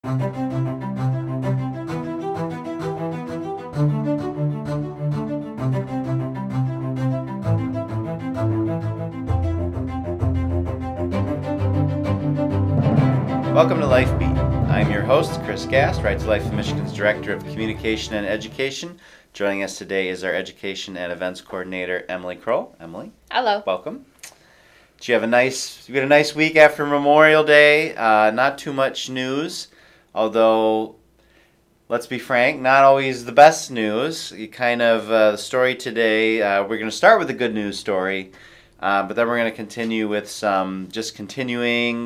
Welcome to Life Beat. I'm your host, Chris Gast, Right to Life of Michigan's Director of Communication and Education. Joining us today is our Education and Events Coordinator, Emily Kroll. Emily. Hello. Welcome. Did you have a nice week after Memorial Day? Not too much news, although, let's be frank, not always the best news. The story today, we're going to start with a good news story, but then we're going to continue with some just continuing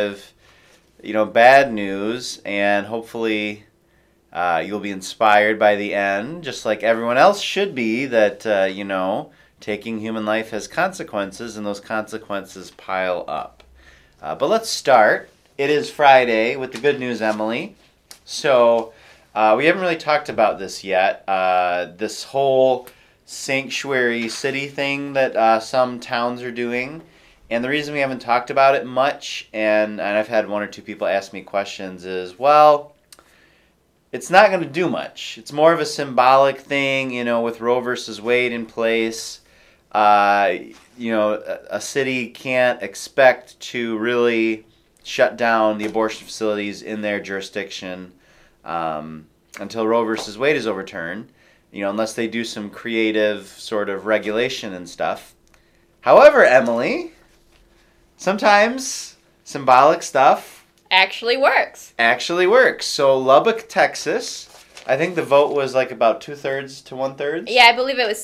bad news, and hopefully you'll be inspired by the end, just like everyone else should be, that, taking human life has consequences, and those consequences pile up. But let's start. It is Friday with the good news, Emily. So we haven't really talked about this yet. This whole sanctuary city thing that some towns are doing. And the reason we haven't talked about it much, and I've had one or two people ask me questions, is, well, it's not going to do much. It's more of a symbolic thing, with Roe versus Wade in place. A city can't expect to really shut down the abortion facilities in their jurisdiction until Roe versus Wade is overturned, unless they do some creative sort of regulation and stuff. However, Emily, sometimes symbolic stuff Actually works. So Lubbock, Texas, I think the vote was like about 2/3 to 1/3. Yeah, I believe it was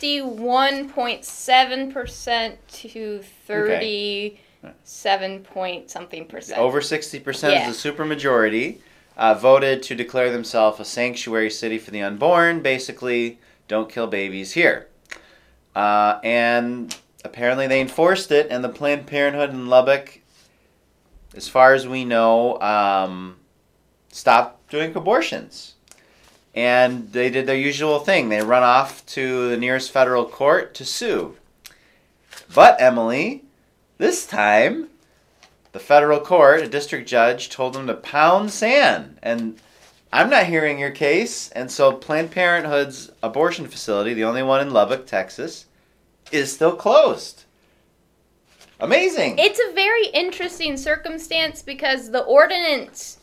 61.7% to 37 point something percent. Over 60% is the supermajority. Voted to declare themselves a sanctuary city for the unborn. Basically, don't kill babies here. And apparently they enforced it, and the Planned Parenthood in Lubbock, as far as we know, stopped doing abortions. And they did their usual thing. They run off to the nearest federal court to sue. But, Emily, this time, the federal court, a district judge, told them to pound sand. And I'm not hearing your case. And so Planned Parenthood's abortion facility, the only one in Lubbock, Texas, is still closed. Amazing. It's a very interesting circumstance because the ordinance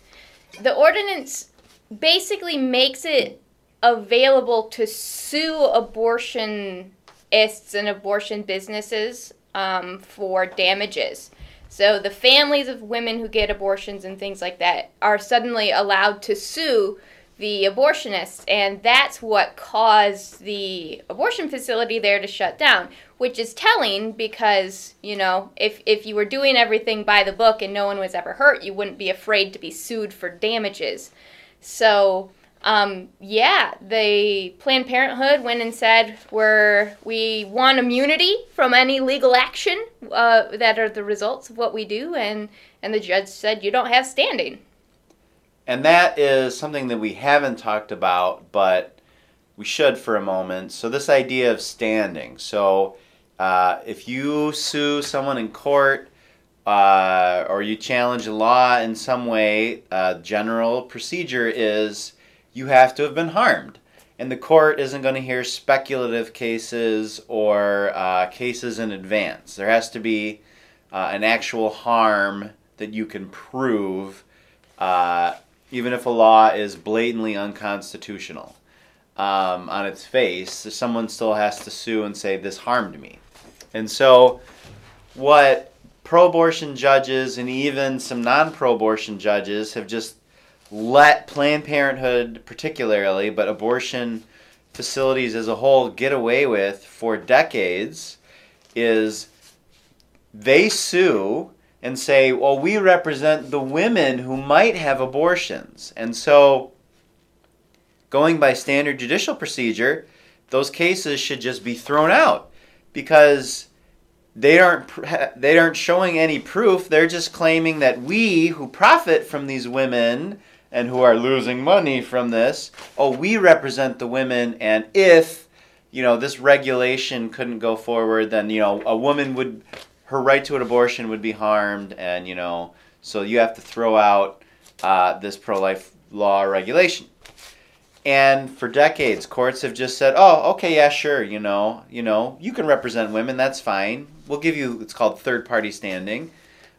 basically makes it available to sue abortionists and abortion businesses for damages. So the families of women who get abortions and things like that are suddenly allowed to sue the abortionists, and that's what caused the abortion facility there to shut down, which is telling because, if you were doing everything by the book and no one was ever hurt, you wouldn't be afraid to be sued for damages. So, the Planned Parenthood went and said, we want immunity from any legal action that are the results of what we do, and the judge said, you don't have standing. And that is something that we haven't talked about, but we should for a moment. So this idea of standing. So if you sue someone in court or you challenge a law in some way, general procedure is you have to have been harmed. And the court isn't going to hear speculative cases or cases in advance. There has to be an actual harm that you can prove, even if a law is blatantly unconstitutional on its face. Someone still has to sue and say, this harmed me. And so what pro-abortion judges and even some non-pro-abortion judges have just let Planned Parenthood particularly, but abortion facilities as a whole, get away with for decades is they sue and say, well, we represent the women who might have abortions. And so, going by standard judicial procedure, those cases should just be thrown out because they aren't showing any proof. They're just claiming that we who profit from these women and who are losing money from this, we represent the women, and if, this regulation couldn't go forward, then, a woman her right to an abortion would be harmed, and, so you have to throw out this pro-life law or regulation. And for decades, courts have just said, "Oh, okay, yeah, sure, you can represent women. That's fine. We'll give you." It's called third-party standing.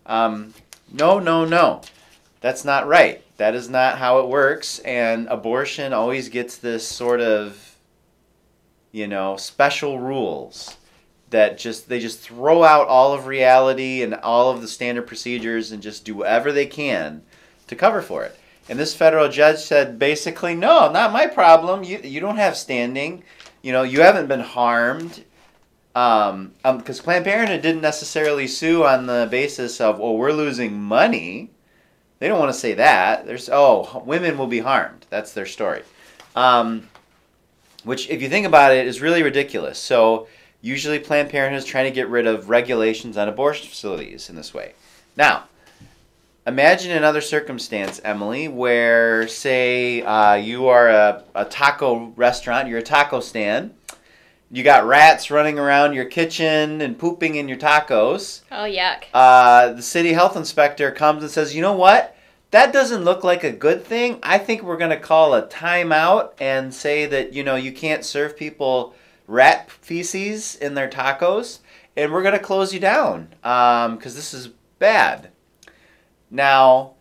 No. That's not right. That is not how it works. And abortion always gets this sort of, special rules that they just throw out all of reality and all of the standard procedures and just do whatever they can to cover for it. And this federal judge said basically, no, not my problem. You don't have standing. You haven't been harmed. Because Planned Parenthood didn't necessarily sue on the basis of, well, we're losing money. They don't want to say that. Women will be harmed. That's their story. Which, if you think about it, is really ridiculous. So usually Planned Parenthood is trying to get rid of regulations on abortion facilities in this way. Now, imagine another circumstance, Emily, where, say, you are a taco restaurant, you're a taco stand. You got rats running around your kitchen and pooping in your tacos. Oh, yuck. The city health inspector comes and says, you know what? That doesn't look like a good thing. I think we're going to call a timeout and say that, you can't serve people rat feces in their tacos. And we're going to close you down because this is bad. Now,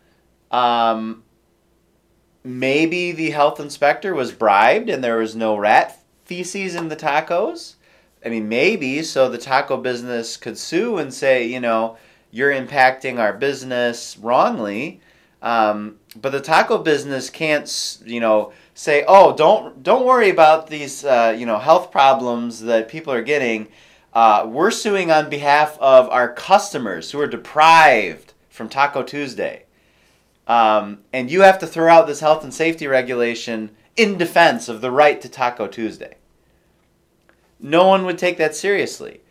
maybe the health inspector was bribed and there was no rat feces in the tacos. I mean, maybe, so the taco business could sue and say, you're impacting our business wrongly. But the taco business can't, say, oh, don't worry about these, health problems that people are getting. We're suing on behalf of our customers who are deprived from Taco Tuesday. And you have to throw out this health and safety regulation in defense of the right to Taco Tuesday. No one would take that seriously.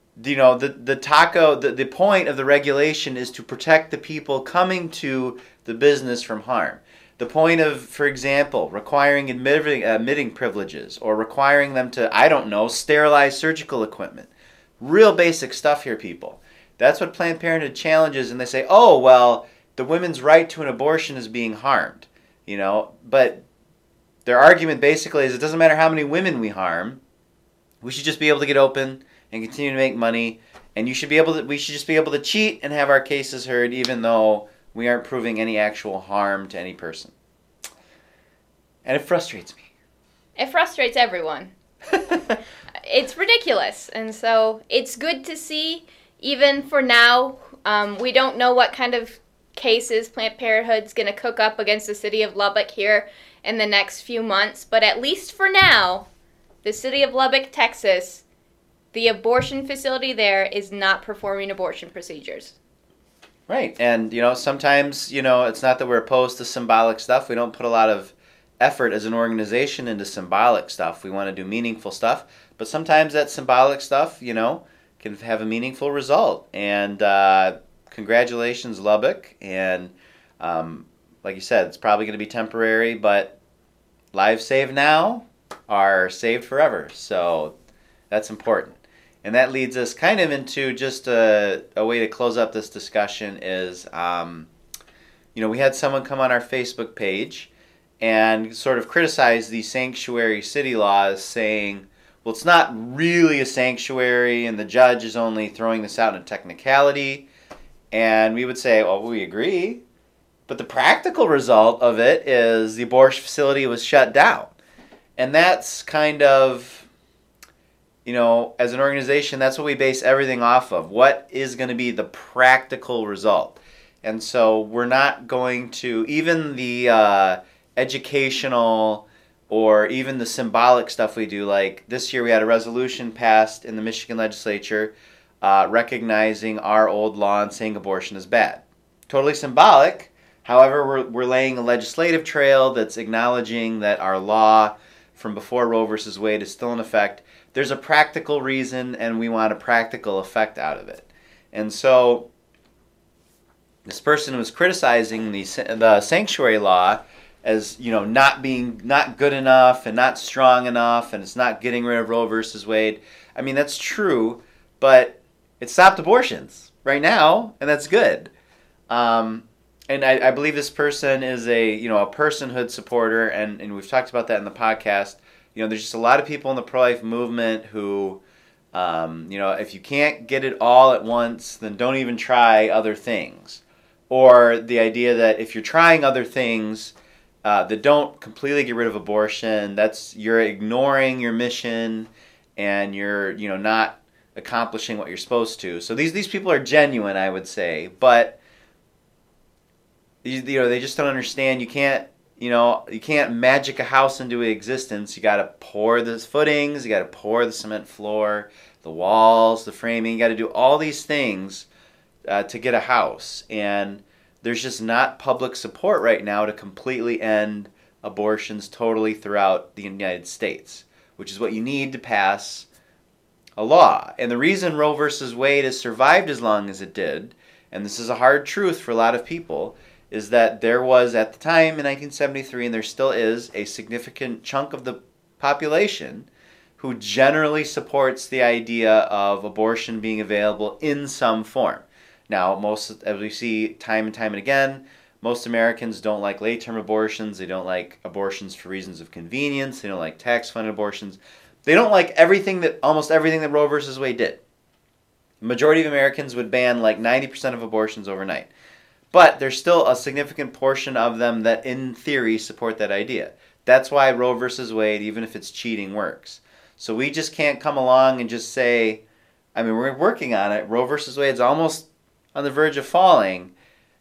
The point of the regulation is to protect the people coming to the business from harm. The point of, for example, requiring admitting privileges or requiring them to, sterilize surgical equipment. Real basic stuff here, people. That's what Planned Parenthood challenges, and they say, oh, well, the women's right to an abortion is being harmed. But their argument basically is it doesn't matter how many women we harm. We should just be able to get open and continue to make money, and we should just be able to cheat and have our cases heard even though we aren't proving any actual harm to any person. And it frustrates me. It frustrates everyone. It's ridiculous. And so it's good to see, even for now, we don't know what kind of cases Planned Parenthood's going to cook up against the city of Lubbock here in the next few months. But at least for now, the city of Lubbock, Texas, the abortion facility there is not performing abortion procedures. Right. And, sometimes, it's not that we're opposed to symbolic stuff. We don't put a lot of effort as an organization into symbolic stuff. We want to do meaningful stuff. But sometimes that symbolic stuff, can have a meaningful result. And congratulations, Lubbock. And like you said, it's probably going to be temporary, but lives saved now are saved forever. So that's important. And that leads us kind of into just a way to close up this discussion is, we had someone come on our Facebook page and sort of criticize the sanctuary city laws, saying, well, it's not really a sanctuary and the judge is only throwing this out in a technicality. And we would say, well, we agree. But the practical result of it is the abortion facility was shut down. And that's kind of, as an organization, that's what we base everything off of. What is going to be the practical result? And so we're not going to, even the educational or even the symbolic stuff we do, like this year we had a resolution passed in the Michigan legislature recognizing our old law and saying abortion is bad. Totally symbolic. However, we're laying a legislative trail that's acknowledging that our law from before Roe versus Wade is still in effect. There's a practical reason, and we want a practical effect out of it. And so this person was criticizing the sanctuary law as, not good enough and not strong enough, and it's not getting rid of Roe versus Wade. I mean, that's true, but it stopped abortions right now, and that's good. And and I believe this person is a personhood supporter, and we've talked about that in the podcast. There's just a lot of people in the pro-life movement who, if you can't get it all at once, then don't even try other things. Or the idea that if you're trying other things that don't completely get rid of abortion, you're ignoring your mission, and you're not accomplishing what you're supposed to. So these people are genuine, I would say, but they just don't understand. You can't magic a house into existence. You got to pour the footings, you got to pour the cement floor, the walls, the framing. You got to do all these things to get a house, and there's just not public support right now to completely end abortions totally throughout the United States, which is what you need to pass a law. And the reason Roe versus Wade has survived as long as it did, and this is a hard truth for a lot of people, is that there was, at the time in 1973, and there still is, a significant chunk of the population who generally supports the idea of abortion being available in some form. Now, as we see time and time and again, most Americans don't like late-term abortions. They don't like abortions for reasons of convenience. They don't like tax-funded abortions. They don't like almost everything that Roe versus Wade did. The majority of Americans would ban like 90% of abortions overnight. But there's still a significant portion of them that, in theory, support that idea. That's why Roe versus Wade, even if it's cheating, works. So we just can't come along and just say, we're working on it. Roe versus Wade's almost on the verge of falling.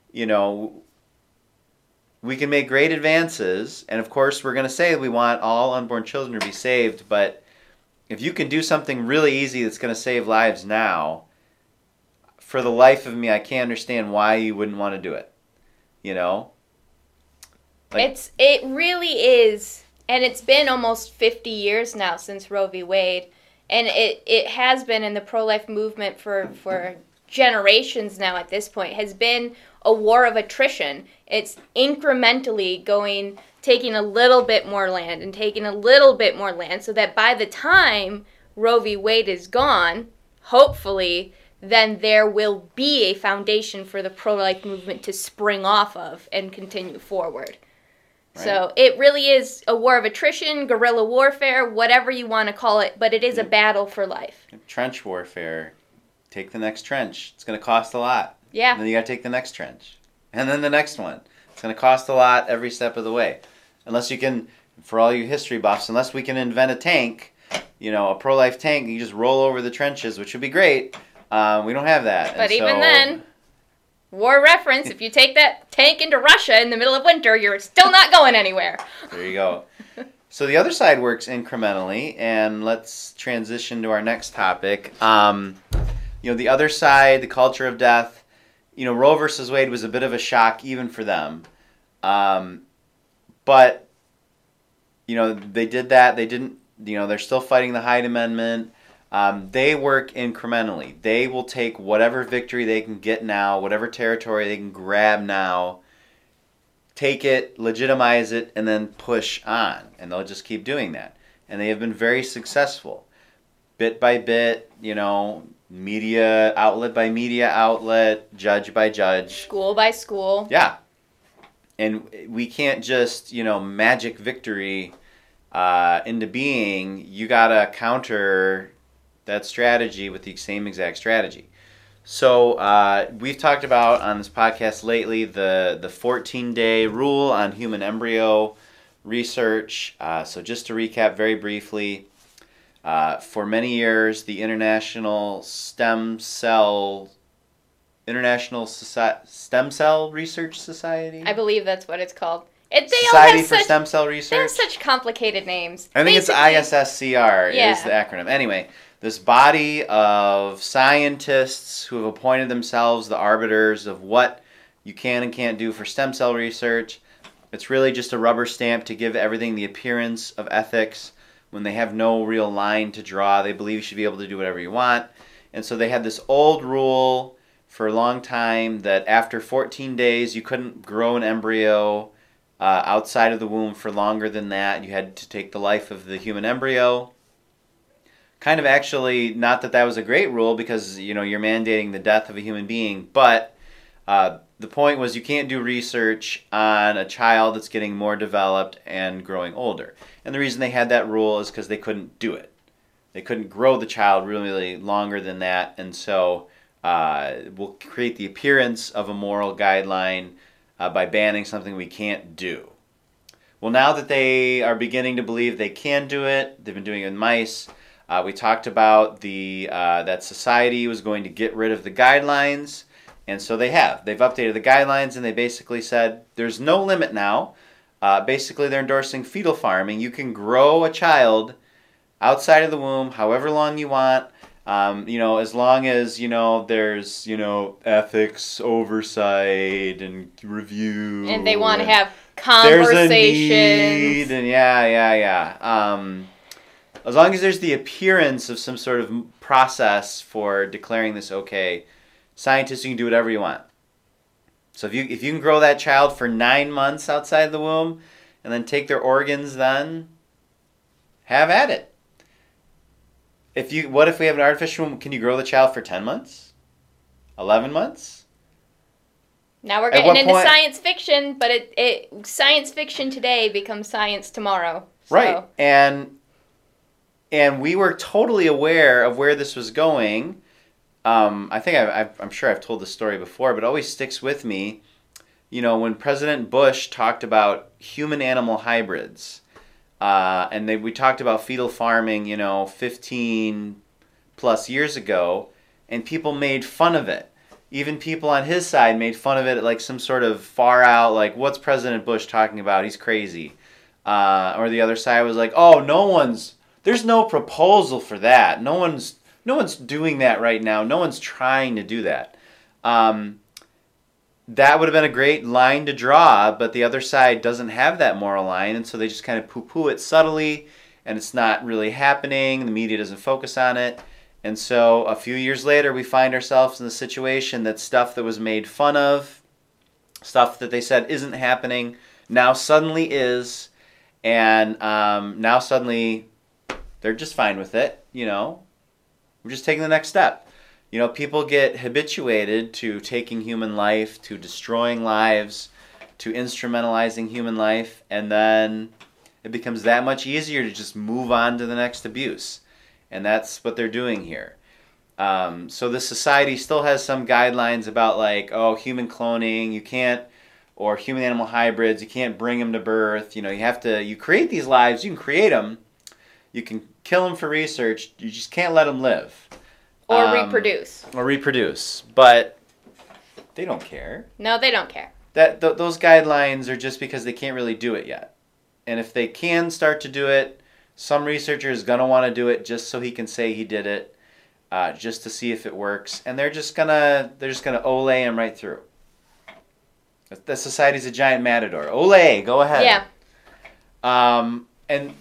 We can make great advances, and of course we're going to say we want all unborn children to be saved, but if you can do something really easy that's going to save lives now, for the life of me, I can't understand why you wouldn't want to do it. It really is, and it's been almost 50 years now since Roe v. Wade, and it has been in the pro-life movement for generations now at this point, has been a war of attrition. It's incrementally taking a little bit more land and taking a little bit more land, so that by the time Roe v. Wade is gone, hopefully, then there will be a foundation for the pro-life movement to spring off of and continue forward. Right. So it really is a war of attrition, guerrilla warfare, whatever you want to call it, but it is a battle for life. Trench warfare. Take the next trench. It's going to cost a lot. Yeah. And then you got to take the next trench. And then the next one. It's going to cost a lot every step of the way. Unless you can, for all you history buffs, unless we can invent a tank, a pro-life tank, you just roll over the trenches, which would be great. We don't have that. But even then, war reference, if you take that tank into Russia in the middle of winter, you're still not going anywhere. There you go. So the other side works incrementally, and let's transition to our next topic. The other side, the culture of death, Roe versus Wade was a bit of a shock even for them. But, they did that. They didn't, they're still fighting the Hyde Amendment. They work incrementally. They will take whatever victory they can get now, whatever territory they can grab now, take it, legitimize it, and then push on. And they'll just keep doing that. And they have been very successful. Bit by bit, media outlet by media outlet, judge by judge. School by school. Yeah. And we can't just, magic victory into being. You got to counter that strategy with the same exact strategy. So we've talked about on this podcast lately the 14-day rule on human embryo research. So just to recap very briefly, for many years, the International Stem Cell Research Society? I believe that's what it's called. Society for Stem Cell Research? They have such complicated names. I think it's ISSCR is the acronym. Anyway, this body of scientists who have appointed themselves the arbiters of what you can and can't do for stem cell research. It's really just a rubber stamp to give everything the appearance of ethics when they have no real line to draw. They believe you should be able to do whatever you want. And so they had this old rule for a long time that after 14 days you couldn't grow an embryo outside of the womb for longer than that. You had to take the life of the human embryo. Kind of actually, not that that was a great rule because, you're mandating the death of a human being, but the point was you can't do research on a child that's getting more developed and growing older. And the reason they had that rule is because they couldn't do it. They couldn't grow the child really longer than that, and so we'll create the appearance of a moral guideline by banning something we can't do. Well, now that they are beginning to believe they can do it, they've been doing it in mice. We talked about that society was going to get rid of the guidelines, and so they have. They've updated the guidelines, and they basically said there's no limit now. Basically, they're endorsing fetal farming. You can grow a child outside of the womb however long you want, as long as, there's, ethics, oversight, and review. And they want to have conversations. There's a need, and yeah. As long as there's the appearance of some sort of process for declaring this okay, scientists, you can do whatever you want. So if you can grow that child for 9 months outside the womb and then take their organs then, have at it. What if we have an artificial womb? Can you grow the child for 10 months? 11 months? Now we're getting into science fiction, but science fiction today becomes science tomorrow. So. Right. And we were totally aware of where this was going. I think I'm sure I've told this story before, but it always sticks with me. When President Bush talked about human-animal hybrids, and we talked about fetal farming, 15 plus years ago, and people made fun of it. Even people on his side made fun of it like some sort of far out, like, what's President Bush talking about? He's crazy. Or the other side was like, oh, there's no proposal for that. No one's doing that right now. No one's trying to do that. That would have been a great line to draw, but the other side doesn't have that moral line, and so they just kind of poo-poo it subtly, and it's not really happening. The media doesn't focus on it. And so a few years later, we find ourselves in the situation that stuff that was made fun of, stuff that they said isn't happening, now suddenly is, and now suddenly they're just fine with it, We're just taking the next step. People get habituated to taking human life, to destroying lives, to instrumentalizing human life, and then it becomes that much easier to just move on to the next abuse. And that's what they're doing here. So the society still has some guidelines about human cloning, you can't, or human-animal hybrids, you can't bring them to birth. You create these lives, you can create them, you can kill them for research, you just can't let them live. Or reproduce. But they don't care. No, they don't care. Those guidelines are just because they can't really do it yet. And if they can start to do it, some researcher is going to want to do it just so he can say he did it, just to see if it works. And they're just gonna olay him right through. The society's a giant matador. Olay, go ahead. Yeah. And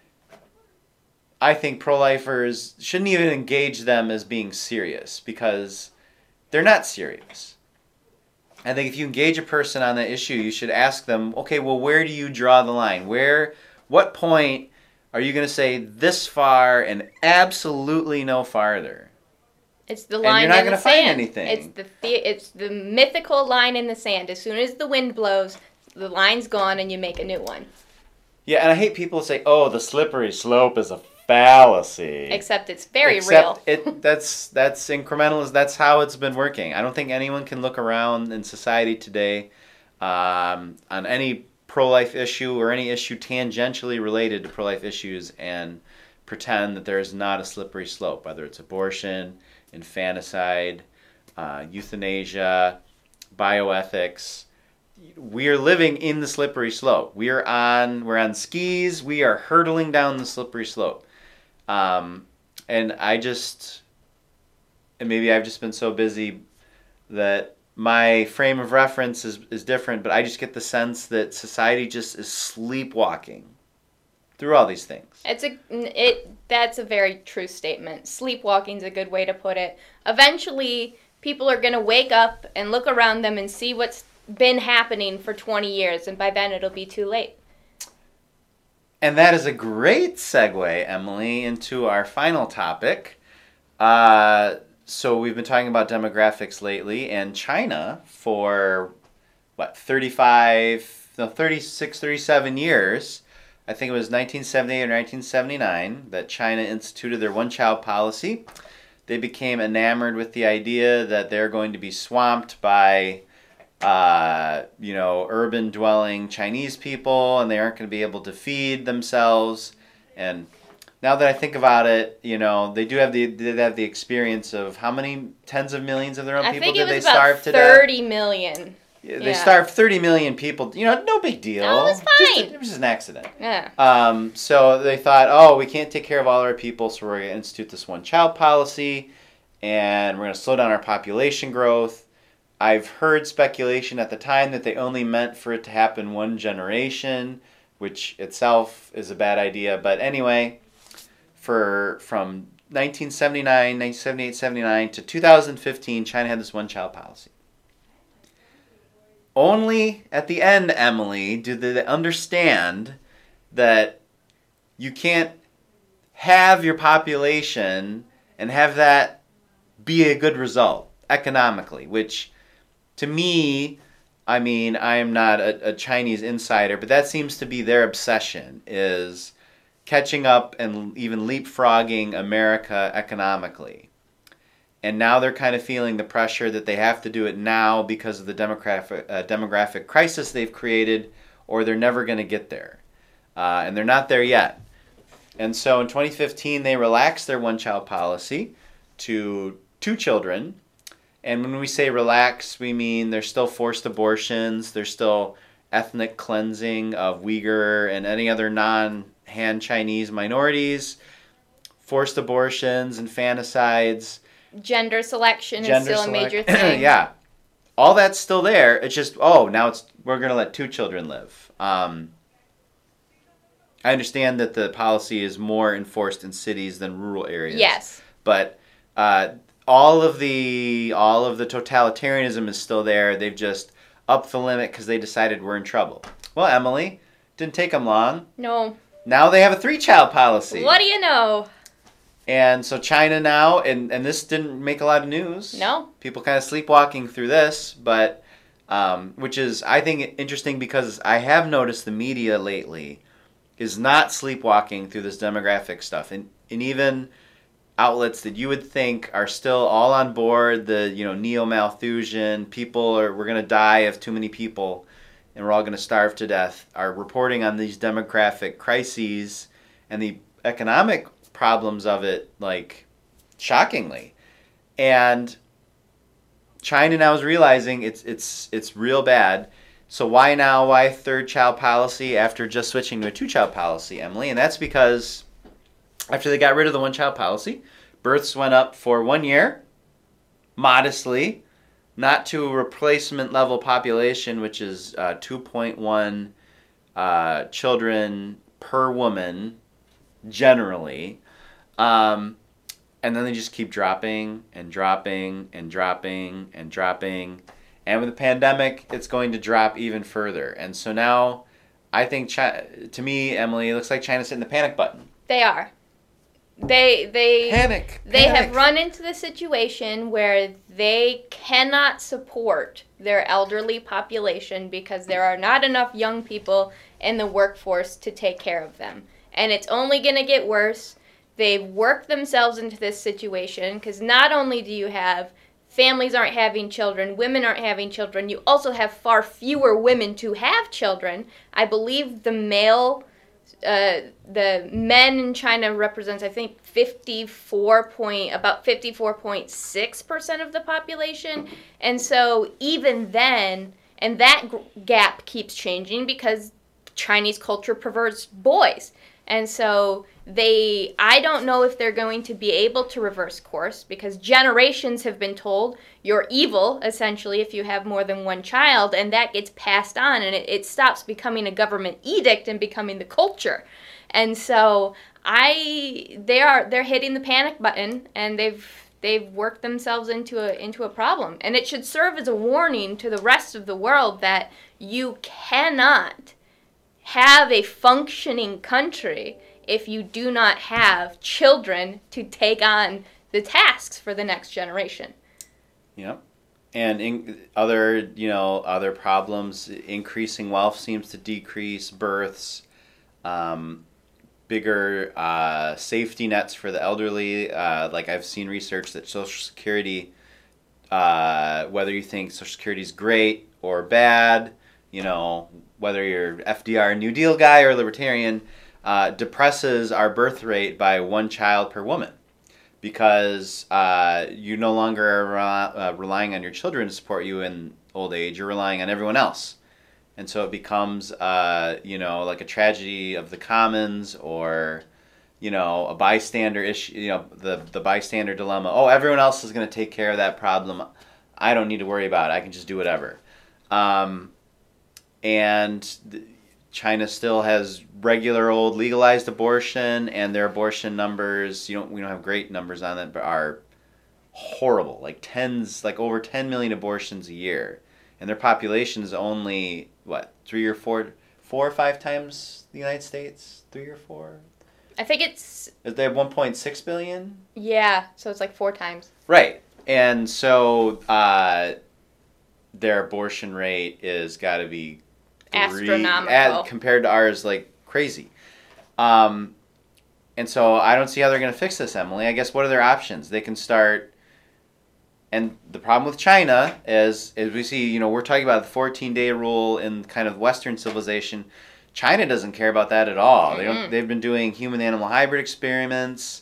I think pro-lifers shouldn't even engage them as being serious because they're not serious. I think if you engage a person on that issue, you should ask them, okay, well, where do you draw the line? What point are you going to say this far and absolutely no farther? It's the line in the sand. And you're not going to find anything. It's the mythical line in the sand. As soon as the wind blows, the line's gone and you make a new one. Yeah, and I hate people who say, oh, the slippery slope is a fallacy. Except it's very real. That's incremental. That's how it's been working. I don't think anyone can look around in society today on any pro-life issue or any issue tangentially related to pro-life issues and pretend that there is not a slippery slope, whether it's abortion, infanticide, euthanasia, bioethics. We are living in the slippery slope. We're on skis. We are hurtling down the slippery slope. And maybe I've just been so busy that my frame of reference is different, but I just get the sense that society just is sleepwalking through all these things. That's a very true statement. Sleepwalking's a good way to put it. Eventually, people are going to wake up and look around them and see what's been happening for 20 years, and by then it'll be too late. And that is a great segue, Emily, into our final topic. So we've been talking about demographics lately, and China for what 35, no 36, 37 years. I think it was 1978 or 1979 that China instituted their one-child policy. They became enamored with the idea that they're going to be swamped by urban dwelling Chinese people, and they aren't going to be able to feed themselves. And now that I think about it, they have the experience of how many tens of millions of their own people did they starve to death? 30 million. They starved 30 million people. No big deal. No, it was fine. It was just an accident. Yeah. So they thought, oh, we can't take care of all our people, so we're going to institute this one-child policy, and we're going to slow down our population growth. I've heard speculation at the time that they only meant for it to happen one generation, which itself is a bad idea. But anyway, from 1978, 79 to 2015, China had this one-child policy. Only at the end, Emily, do they understand that you can't have your population and have that be a good result economically, which to me, I mean, I am not a Chinese insider, but that seems to be their obsession, is catching up and even leapfrogging America economically. And now they're kind of feeling the pressure that they have to do it now because of the demographic crisis they've created, or they're never going to get there. And they're not there yet. And so in 2015, they relaxed their one-child policy to 2 children. And when we say relax, we mean there's still forced abortions, there's still ethnic cleansing of Uyghur and any other non-Han Chinese minorities, forced abortions, infanticides. Gender selection is still a major thing. Yeah. All that's still there. It's just, now we're going to let 2 children live. I understand that the policy is more enforced in cities than rural areas. Yes. But all of the totalitarianism is still there. They've just upped the limit because they decided we're in trouble. Well, Emily, didn't take them long. No. Now they have a 3-child policy. What do you know? And so China now, and this didn't make a lot of news. No. People kind of sleepwalking through this, but which is, I think, interesting because I have noticed the media lately is not sleepwalking through this demographic stuff. And even outlets that you would think are still all on board, the neo-Malthusian, we're going to die of too many people and we're all going to starve to death, are reporting on these demographic crises and the economic problems of it, like, shockingly. And China now is realizing it's real bad. So why now? Why 3rd-child policy after just switching to a 2-child policy, Emily? And that's because after they got rid of the one-child policy, births went up for 1 year, modestly, not to a replacement level population, which is 2.1 children per woman, generally. And then they just keep dropping and dropping and dropping and dropping. And with the pandemic, it's going to drop even further. And so now, I think, to me, Emily, it looks like China's hitting the panic button. They are. They panic. They have run into the situation where they cannot support their elderly population because there are not enough young people in the workforce to take care of them. And it's only going to get worse. They've worked themselves into this situation because not only do you have families aren't having children, women aren't having children, you also have far fewer women to have children. I believe the men in China represents, I think, about 54.6% of the population. And so even then, and that gap keeps changing because Chinese culture prefers boys. And so I don't know if they're going to be able to reverse course because generations have been told you're evil, essentially, if you have more than one child, and that gets passed on, and it stops becoming a government edict and becoming the culture. And so they're hitting the panic button, and they've worked themselves into a problem. And it should serve as a warning to the rest of the world that you cannot have a functioning country if you do not have children to take on the tasks for the next generation. Yep. And other problems, increasing wealth seems to decrease births, bigger safety nets for the elderly. Like I've seen research that Social Security, whether you think Social Security is great or bad, whether you're FDR New Deal guy or libertarian, depresses our birth rate by 1 child per woman. Because you no longer are relying on your children to support you in old age. You're relying on everyone else. And so it becomes, like a tragedy of the commons, or, a bystander issue, the bystander dilemma. Oh, everyone else is going to take care of that problem. I don't need to worry about it. I can just do whatever. China still has regular old legalized abortion, and their abortion numbers, we don't have great numbers on it, but are horrible. Like over 10 million abortions a year. And their population is only, 4 or 5 times the United States? 3 or 4? I think it's... They have 1.6 billion? Yeah, so it's like 4 times. Right. And so their abortion rate is got to be astronomical compared to ours, like crazy. And so I don't see how they're going to fix this, Emily. I guess what are their options? They can start. And the problem with China is we see, we're talking about the 14-day rule in kind of Western civilization. China doesn't care about that at all. They've been doing human-animal hybrid experiments.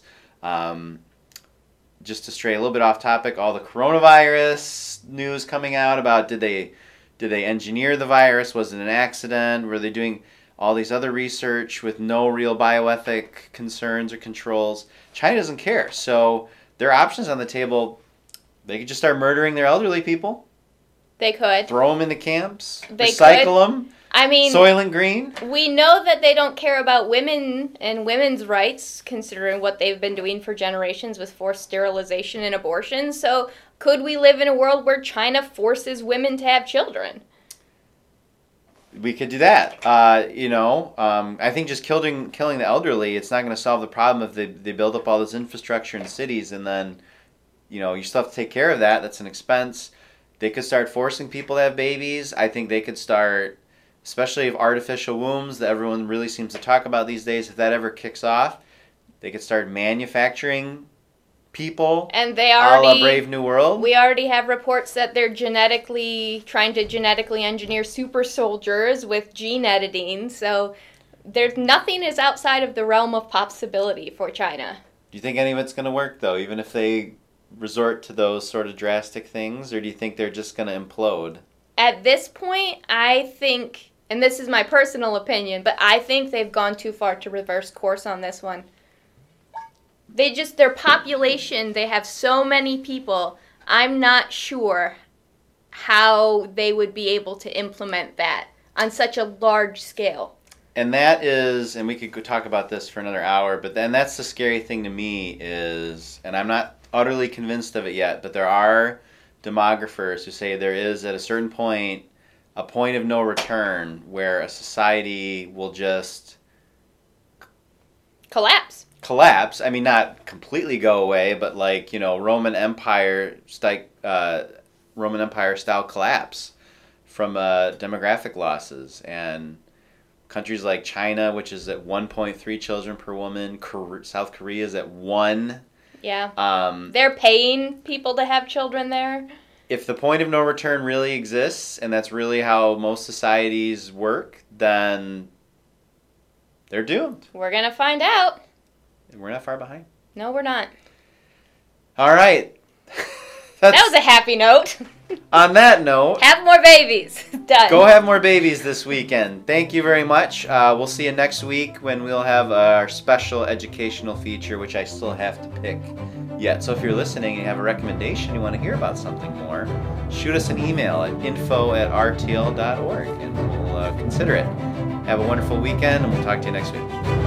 Just to stray a little bit off topic, all the coronavirus news coming out about did they engineer the virus? Was it an accident? Were they doing all these other research with no real bioethic concerns or controls? China doesn't care. So there are options on the table. They could just start murdering their elderly people. They could. Throw them into camps. They recycle them. I mean, Soylent Green. We know that they don't care about women and women's rights, considering what they've been doing for generations with forced sterilization and abortion. So could we live in a world where China forces women to have children? We could do that. I think just killing the elderly, it's not going to solve the problem if they build up all this infrastructure in cities, and then, you still have to take care of that. That's an expense. They could start forcing people to have babies. I think they could start, especially if artificial wombs that everyone really seems to talk about these days, if that ever kicks off, they could start manufacturing people. And they already, a la Brave New World. We already have reports that they're trying to genetically engineer super soldiers with gene editing. So nothing is outside of the realm of possibility for China. Do you think any of it's going to work, though, even if they resort to those sort of drastic things, or do you think they're just going to implode? At this point, I think, and this is my personal opinion, but I think they've gone too far to reverse course on this one. Their population, they have so many people, I'm not sure how they would be able to implement that on such a large scale. And that is, and we could go talk about this for another hour, but then that's the scary thing to me is, and I'm not utterly convinced of it yet, but there are demographers who say there is at a certain point a point of no return where a society will just collapse. I mean, not completely go away, but like, Roman Empire style collapse from demographic losses. And countries like China, which is at 1.3 children per woman, South Korea is at 1. Yeah. They're paying people to have children there. If the point of no return really exists, and that's really how most societies work, then they're doomed. We're going to find out. We're not far behind. No, we're not. All right. That was a happy note. On that note, have more babies. Done. Go have more babies this weekend. Thank you very much. We'll see you next week when we'll have our special educational feature, which I still have to pick yet. So if you're listening and you have a recommendation, you want to hear about something more, shoot us an email at info@rtl.org and we'll consider it. Have a wonderful weekend, and we'll talk to you next week.